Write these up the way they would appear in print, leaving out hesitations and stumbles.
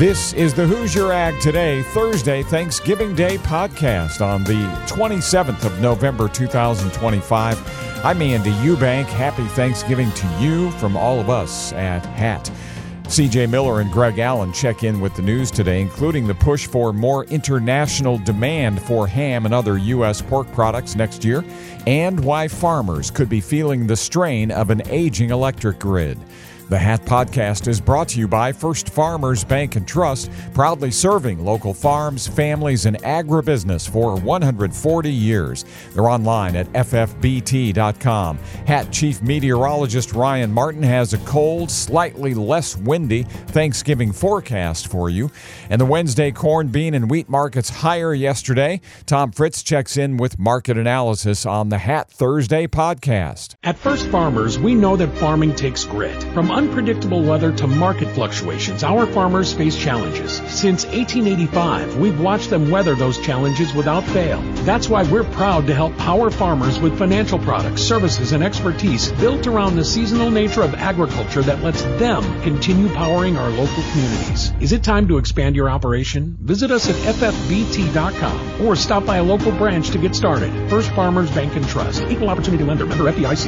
This is the Hoosier Ag Today, Thursday, Thanksgiving Day podcast on the 27th of November, 2025. I'm Andy Eubank. Happy Thanksgiving to you from all of us at HAT. CJ Miller and Greg Allen check in with the news today, including the push for more international demand for ham and other U.S. pork products next year, and why farmers could be feeling the strain of an aging electric grid. The HAT podcast is brought to you by First Farmers Bank and Trust, proudly serving local farms, families, and agribusiness for 140 years. They're online at ffbt.com. HAT Chief Meteorologist Ryan Martin has a cold, slightly less windy Thanksgiving forecast for you. And the Wednesday corn, bean, and wheat markets higher yesterday. Tom Fritz checks in with market analysis on the HAT Thursday podcast. At First Farmers, we know that farming takes grit. From unpredictable weather to market fluctuations, our farmers face challenges. Since 1885, we've watched them weather those challenges without fail. That's why we're proud to help power farmers with financial products, services, and expertise built around the seasonal nature of agriculture that lets them continue powering our local communities. Is it time to expand your operation? Visit us at ffbt.com or stop by a local branch to get started. First Farmers Bank and Trust. Equal Opportunity Lender. Member FDIC.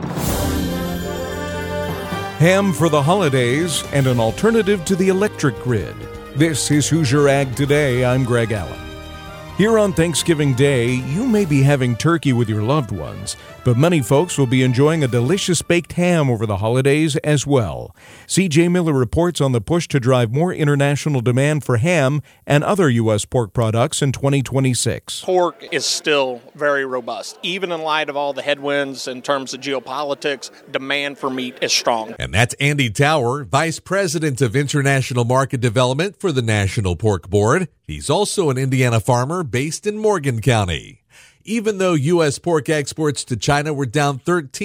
Ham for the holidays and an alternative to the electric grid. This is Hoosier Ag Today. I'm Greg Allen. Here on Thanksgiving Day, you may be having turkey with your loved ones, but many folks will be enjoying a delicious baked ham over the holidays as well. CJ Miller reports on the push to drive more international demand for ham and other U.S. pork products in 2026. Pork is still very robust. Even in light of all the headwinds in terms of geopolitics, demand for meat is strong. And that's Andy Tower, Vice President of International Market Development for the National Pork Board. He's also an Indiana farmer based in Morgan County. Even though U.S. pork exports to China were down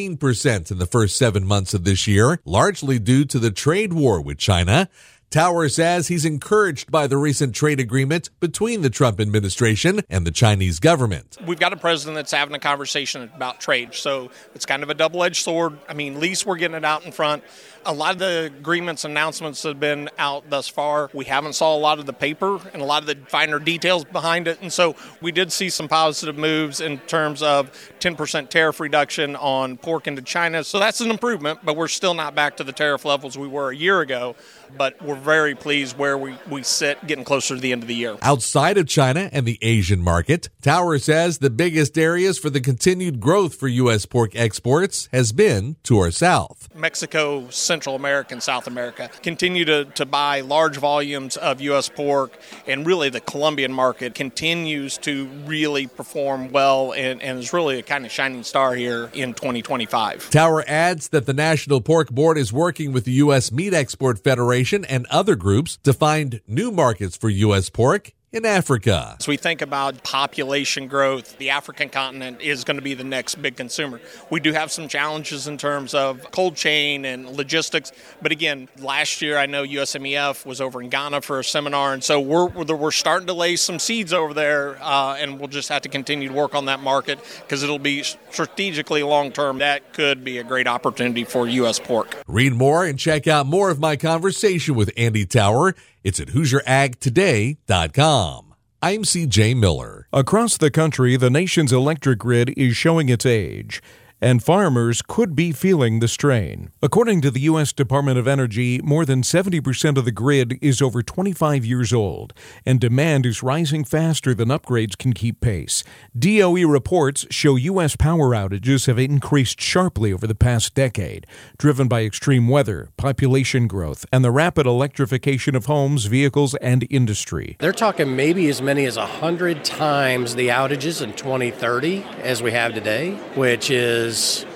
13% in the first 7 months of this year, largely due to the trade war with China, Tower says he's encouraged by the recent trade agreement between the Trump administration and the Chinese government. We've got a president that's having a conversation about trade, so it's kind of a double-edged sword. I mean, at least we're getting it out in front. A lot of the agreements, announcements have been out thus far. We haven't saw a lot of the paper and a lot of the finer details behind it, and so we did see some positive moves in terms of 10% tariff reduction on pork into China. So that's an improvement, but we're still not back to the tariff levels we were a year ago. But we're very pleased where we sit getting closer to the end of the year. Outside of China and the Asian market, Tower says the biggest areas for the continued growth for U.S. pork exports has been to our south. Mexico, Central America, and South America continue to buy large volumes of U.S. pork, and really the Colombian market continues to really perform well and is really a kind of shining star here in 2025. Tower adds that the National Pork Board is working with the U.S. Meat Export Federation and other groups to find new markets for U.S. pork in Africa. As we think about population growth, the African continent is going to be the next big consumer. We do have some challenges in terms of cold chain and logistics, but again, last year I know USMEF was over in Ghana for a seminar, and so we're starting to lay some seeds over there, and we'll just have to continue to work on that market because it'll be strategically long-term. That could be a great opportunity for U.S. pork. Read more and check out more of my conversation with Andy Tower. It's at HoosierAgToday.com. I'm CJ Miller. Across the country, the nation's electric grid is showing its age, and farmers could be feeling the strain. According to the U.S. Department of Energy, more than 70% of the grid is over 25 years old, and demand is rising faster than upgrades can keep pace. DOE reports show U.S. power outages have increased sharply over the past decade, driven by extreme weather, population growth, and the rapid electrification of homes, vehicles, and industry. They're talking maybe as many as 100 times the outages in 2030 as we have today, which is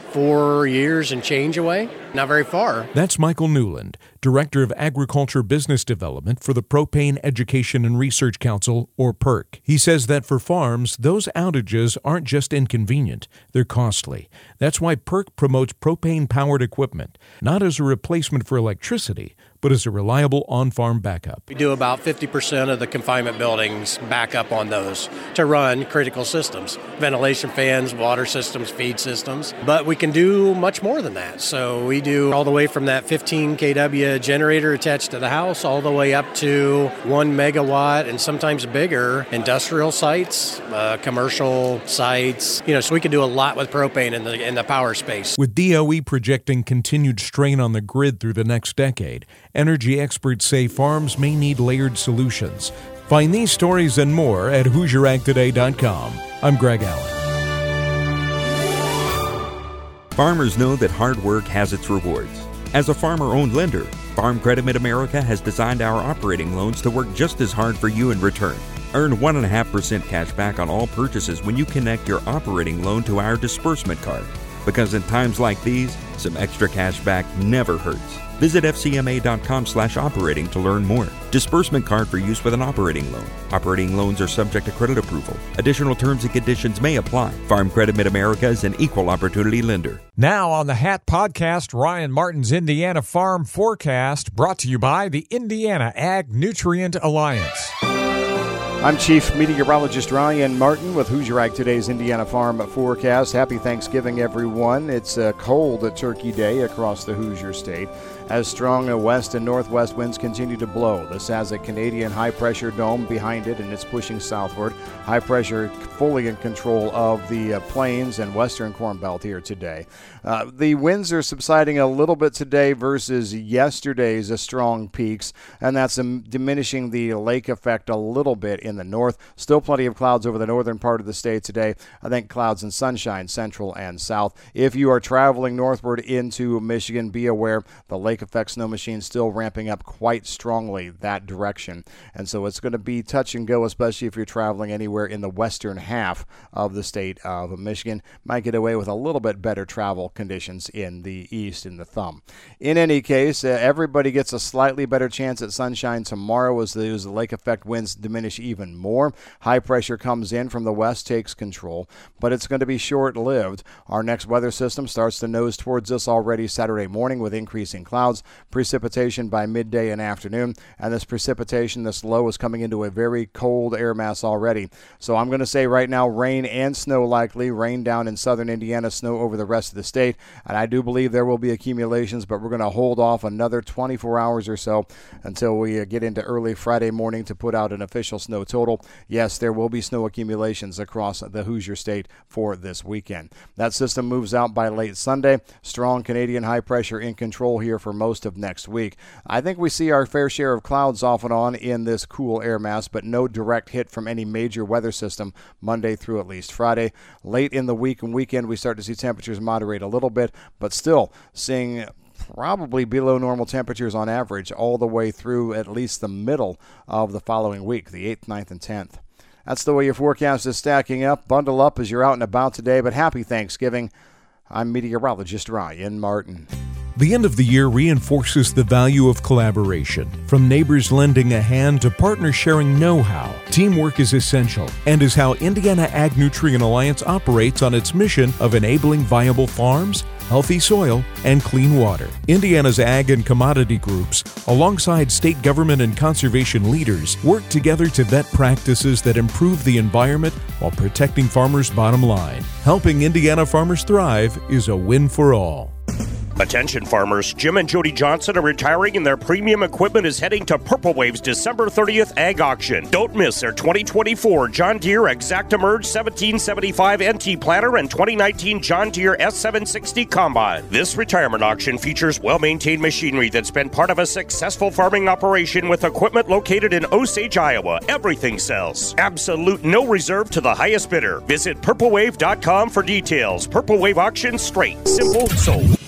4 years and change away. Not very far. That's Michael Newland, Director of Agriculture Business Development for the Propane Education and Research Council, or PERC. He says that for farms, those outages aren't just inconvenient, they're costly. That's why PERC promotes propane-powered equipment, not as a replacement for electricity, but as a reliable on-farm backup. We do about 50% of the confinement buildings back up on those to run critical systems, ventilation fans, water systems, feed systems. But we can do much more than that. So we do all the way from that 15 kW generator attached to the house all the way up to 1 megawatt and sometimes bigger industrial sites, commercial sites. So we can do a lot with propane in the power space. With DOE projecting continued strain on the grid through the next decade, energy experts say farms may need layered solutions. Find these stories and more at HoosierAgToday.com. I'm Greg Allen. Farmers know that hard work has its rewards. As a farmer-owned lender, Farm Credit Mid-America has designed our operating loans to work just as hard for you in return. Earn 1.5% cash back on all purchases when you connect your operating loan to our disbursement card. Because in times like these, some extra cash back never hurts. Visit fcma.com/operating to learn more. Disbursement card for use with an operating loan. Operating loans are subject to credit approval. Additional terms and conditions may apply. Farm Credit Mid-America is an equal opportunity lender. Now on the Hat Podcast, Ryan Martin's Indiana Farm Forecast, brought to you by the Indiana Ag Nutrient Alliance. I'm Chief Meteorologist Ryan Martin with Hoosier Ag Today's Indiana Farm Forecast. Happy Thanksgiving, everyone. It's a cold Turkey Day across the Hoosier State as strong west and northwest winds continue to blow. This has a Canadian high-pressure dome behind it, and it's pushing southward. High pressure fully in control of the plains and western Corn Belt here today. The winds are subsiding a little bit today versus yesterday's strong peaks, and that's diminishing the lake effect a little bit in the north. Still plenty of clouds over the northern part of the state today. I think clouds and sunshine central and south. If you are traveling northward into Michigan, be aware the lake effect snow machine still ramping up quite strongly that direction. And so it's going to be touch and go, especially if you're traveling anywhere in the western half of the state of Michigan. Might get away with a little bit better travel conditions in the east in the thumb. In any case, everybody gets a slightly better chance at sunshine tomorrow as the lake effect winds diminish even more. High pressure comes in from the west, takes control, but it's going to be short-lived. Our next weather system starts to nose towards us already Saturday morning with increasing clouds, precipitation by midday and afternoon, and this precipitation, this low, is coming into a very cold air mass already. So I'm going to say right now rain and snow likely, rain down in southern Indiana, snow over the rest of the state, and I do believe there will be accumulations, but we're going to hold off another 24 hours or so until we get into early Friday morning to put out an official snow total. Yes, there will be snow accumulations across the Hoosier State for this weekend. That system moves out by late Sunday. Strong Canadian high pressure in control here for most of next week. I think we see our fair share of clouds off and on in this cool air mass, but no direct hit from any major weather system Monday through at least Friday. Late in the week and weekend, we start to see temperatures moderate a little bit, but still seeing probably below normal temperatures on average all the way through at least the middle of the following week, the 8th, 9th, and 10th. That's the way your forecast is stacking up. Bundle up as you're out and about today, but happy Thanksgiving. I'm meteorologist Ryan Martin. The end of the year reinforces the value of collaboration. From neighbors lending a hand to partners sharing know-how, teamwork is essential and is how Indiana Ag Nutrient Alliance operates on its mission of enabling viable farms, healthy soil, and clean water. Indiana's ag and commodity groups, alongside state government and conservation leaders, work together to vet practices that improve the environment while protecting farmers' bottom line. Helping Indiana farmers thrive is a win for all. Attention farmers, Jim and Jody Johnson are retiring and their premium equipment is heading to Purple Wave's December 30th Ag Auction. Don't miss their 2024 John Deere ExactEmerge 1775 NT Planter and 2019 John Deere S760 Combine. This retirement auction features well-maintained machinery that's been part of a successful farming operation with equipment located in Osage, Iowa. Everything sells. Absolute no reserve to the highest bidder. Visit purplewave.com for details. Purple Wave Auction, straight, simple, sold.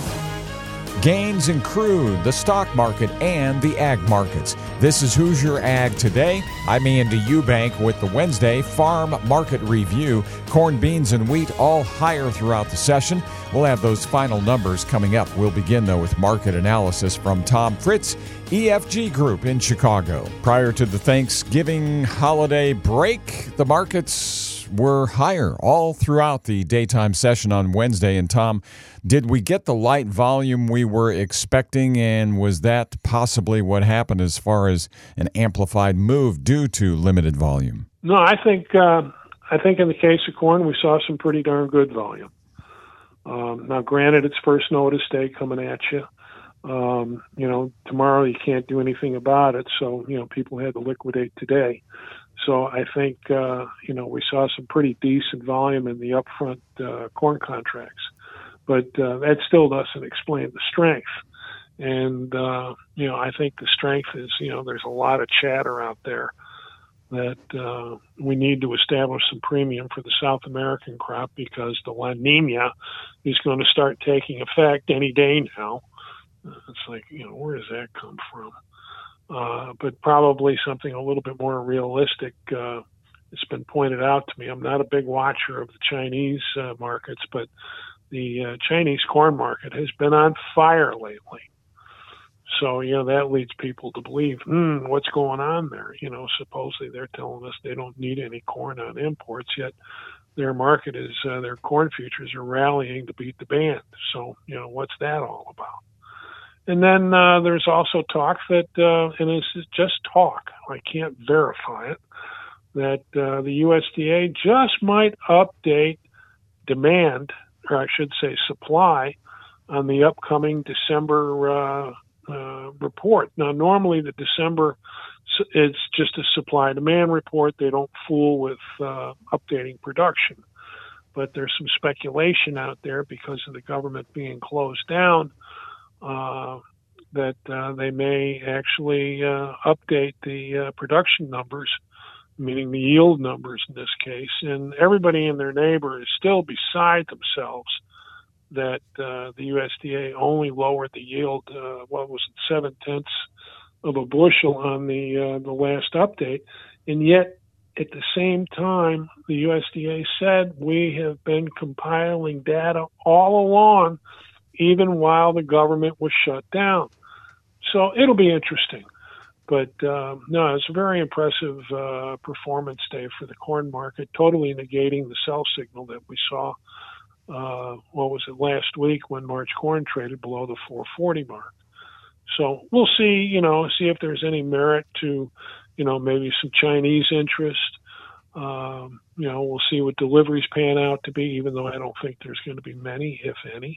Gains in crude, the stock market, and the ag markets. This is Hoosier Ag Today. I'm Andy Eubank with the Wednesday Farm Market Review. Corn, beans, and wheat all higher throughout the session. We'll have those final numbers coming up. We'll begin, though, with market analysis from Tom Fritz, EFG Group in Chicago. Prior to the Thanksgiving holiday break, the markets were higher all throughout the daytime session on Wednesday. And Tom, did we get the light volume we were expecting, and was that possibly what happened as far as an amplified move due to limited volume? No, I think in the case of corn, we saw some pretty darn good volume. Now, granted, it's first notice day coming at you. Tomorrow you can't do anything about it, so people had to liquidate today. So I think we saw some pretty decent volume in the upfront corn contracts, but that still doesn't explain the strength. And I think the strength is there's a lot of chatter out there that we need to establish some premium for the South American crop because the La Nina is going to start taking effect any day now. It's like, where does that come from? But probably something a little bit more realistic. It's been pointed out to me. I'm not a big watcher of the Chinese markets, but the Chinese corn market has been on fire lately. So, that leads people to believe, what's going on there? Supposedly they're telling us they don't need any corn on imports, yet their market is, their corn futures are rallying to beat the band. So, what's that all about? And then there's also talk that, and this is just talk, I can't verify it, that the USDA just might update demand, or I should say supply, on the upcoming December report. Now, normally the December, it's just a supply-demand report. They don't fool with updating production. But there's some speculation out there because of the government being closed down that they may actually update the production numbers, meaning the yield numbers in this case. And everybody and their neighbor is still beside themselves that the USDA only lowered the yield, 0.7 of a bushel on the last update. And yet, at the same time, the USDA said we have been compiling data all along, even while the government was shut down. So it'll be interesting. But no, it's a very impressive performance day for the corn market, totally negating the sell signal that we saw, last week when March corn traded below the 440 mark. So we'll see, see if there's any merit to, maybe some Chinese interest. We'll see what deliveries pan out to be, even though I don't think there's going to be many, if any.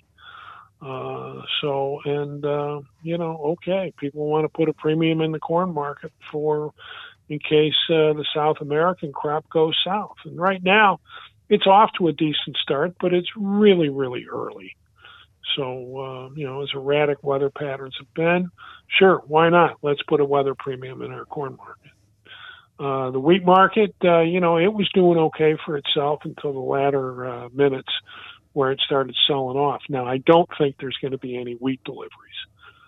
Okay, people want to put a premium in the corn market in case the South American crop goes south. And right now, it's off to a decent start, but it's really, really early. So, as erratic weather patterns have been, sure, why not? Let's put a weather premium in our corn market. The wheat market, it was doing okay for itself until the latter minutes where it started selling off. Now, I don't think there's going to be any wheat deliveries.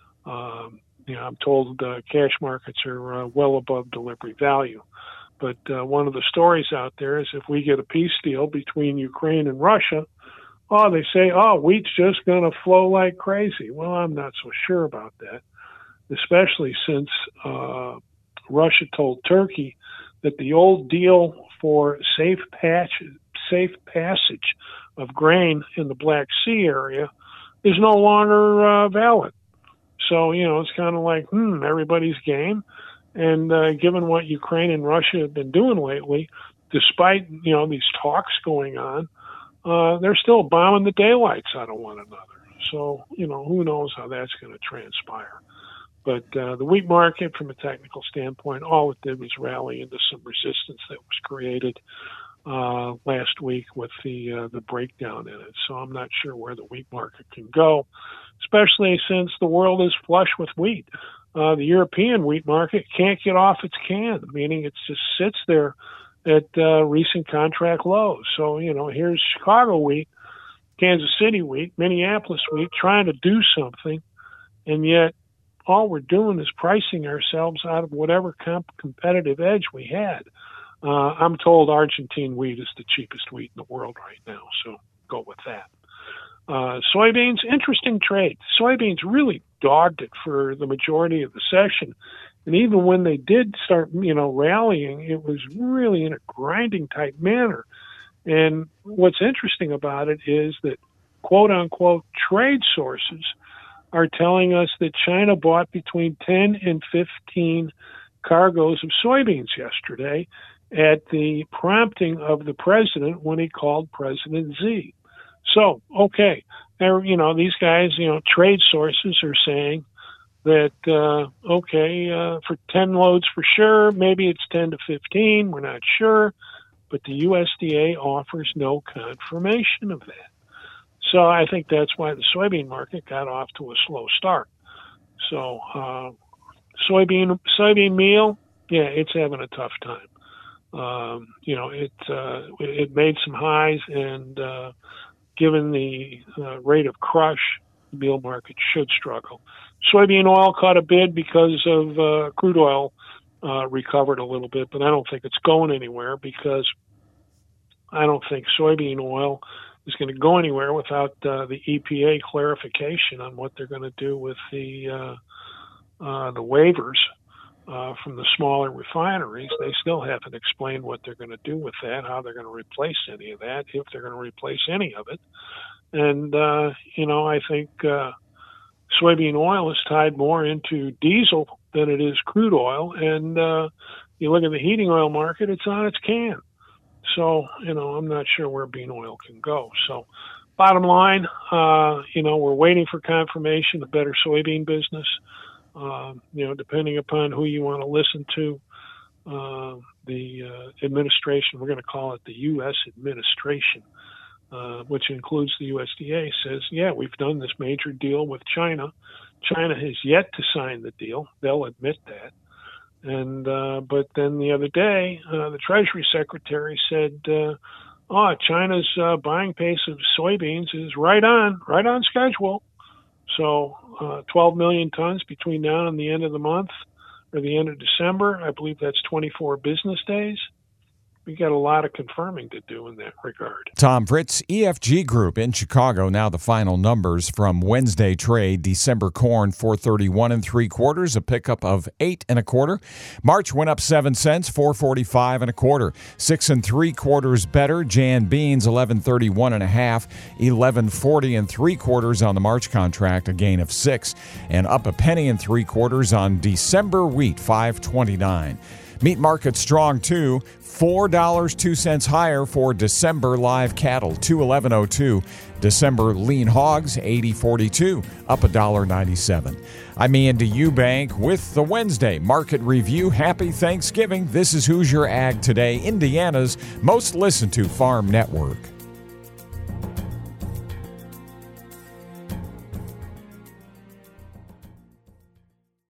I'm told cash markets are well above delivery value. But one of the stories out there is if we get a peace deal between Ukraine and Russia, they say, wheat's just going to flow like crazy. Well, I'm not so sure about that, especially since Russia told Turkey that the old deal for safe passage of grain in the Black Sea area is no longer valid. So, it's kind of like, everybody's game. And given what Ukraine and Russia have been doing lately, despite, these talks going on, they're still bombing the daylights out of one another. So, who knows how that's going to transpire. But the wheat market, from a technical standpoint, all it did was rally into some resistance that was created last week with the breakdown in it. So I'm not sure where the wheat market can go, especially since the world is flush with wheat. The European wheat market can't get off its can, meaning it just sits there at recent contract lows. So, here's Chicago wheat, Kansas City wheat, Minneapolis wheat trying to do something, and yet all we're doing is pricing ourselves out of whatever competitive edge we had. I'm told Argentine wheat is the cheapest wheat in the world right now, so go with that. Soybeans, interesting trade. Soybeans really dogged it for the majority of the session. And even when they did start, rallying, it was really in a grinding type manner. And what's interesting about it is that, quote unquote, trade sources are telling us that China bought between 10 and 15 cargoes of soybeans yesterday at the prompting of the president when he called President Xi. So, okay, there, these guys, trade sources are saying that, for 10 loads for sure, maybe it's 10 to 15, we're not sure, but the USDA offers no confirmation of that. So I think that's why the soybean market got off to a slow start. So soybean meal, yeah, it's having a tough time. It made some highs, and given the rate of crush, the meal market should struggle. Soybean oil caught a bid because of crude oil recovered a little bit, but I don't think it's going anywhere, because I don't think soybean oil is going to go anywhere without the EPA clarification on what they're going to do with the waivers from the smaller refineries. They still haven't explained what they're going to do with that, how they're going to replace any of that, if they're going to replace any of it. And, I think soybean oil is tied more into diesel than it is crude oil. And you look at the heating oil market, it's on its can. So, I'm not sure where bean oil can go. So, bottom line, we're waiting for confirmation of better soybean business. Depending upon who you want to listen to, the administration, we're going to call it the U.S. administration, which includes the USDA, says, yeah, we've done this major deal with China. China has yet to sign the deal. They'll admit that. And but then the other day, the Treasury Secretary said, China's buying pace of soybeans is right on schedule. So 12 million tons between now and the end of the month, or the end of December. I believe that's 24 business days. We got a lot of confirming to do in that regard. Tom Fritz, EFG Group in Chicago. Now the final numbers from Wednesday trade. December corn 431 3/4, a pickup of 8 1/4. March went up 7 cents, 445 1/4. 6 3/4 better. Jan beans 1131 1/2, 1140 3/4 on the March contract, a gain of 6, and up a penny 3/4 on December wheat 529. Meat market strong too. $4.02 higher for December live cattle, $211.02. December lean hogs, $80.42, up $1.97. I'm Andy Eubank with the Wednesday Market Review. Happy Thanksgiving. This is Hoosier Ag Today, Indiana's most listened to farm network.